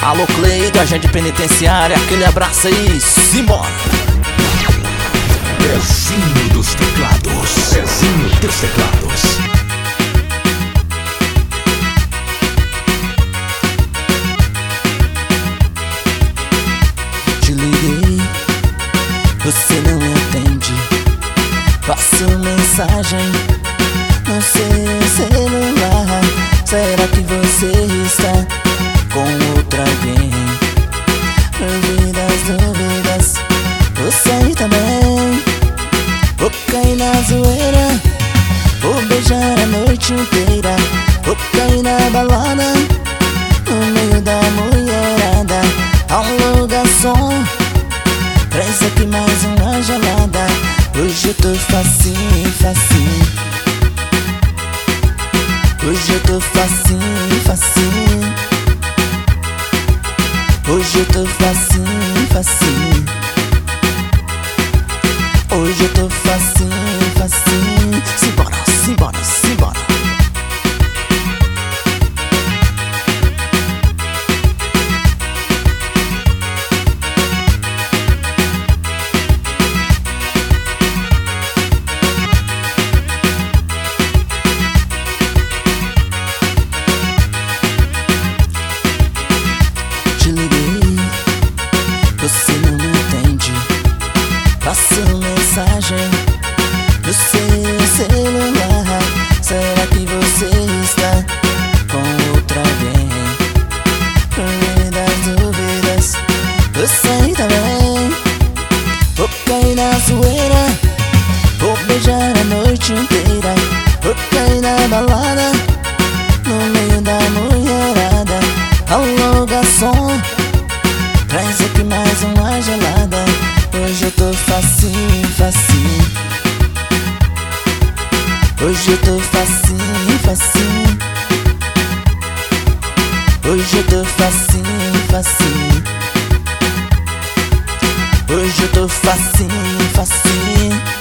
Alô Cleide, agente penitenciário, aquele abraço aí, simbora! Pezinho dos teclados, Pezinho dos teclados. Te liguei, você não me atende. Passo mensagem no seu celular. Será que você está com outra alguém? Dúvidas, você aí também. Vou cair na zoeira, vou beijar a noite inteira. Vou cair na balada, no meio da mulherada. Alô garçom, traz aqui mais uma gelada. Hoje eu tô facinho, facinho. Hoje eu tô facinho, facinho. Hoje eu tô facinho, facinho. Hoje eu tô facinho, facinho. Simbora, simbora, simbora. Te liguei, você não me entende. Passo mensagem no seu celular. Será que você está com outra alguém? Dúvidas, você aí também. Vou cair na zoeira, vou beijar a noite inteira. Vou cair na balada, no meio da mulherada. Alô garçom, traz aqui mais uma gelada. Hoje eu tô facinho, facinho. Hoje eu tô facinho, facinho. Hoje eu tô facinho, facinho. Hoje eu tô facinho, facinho.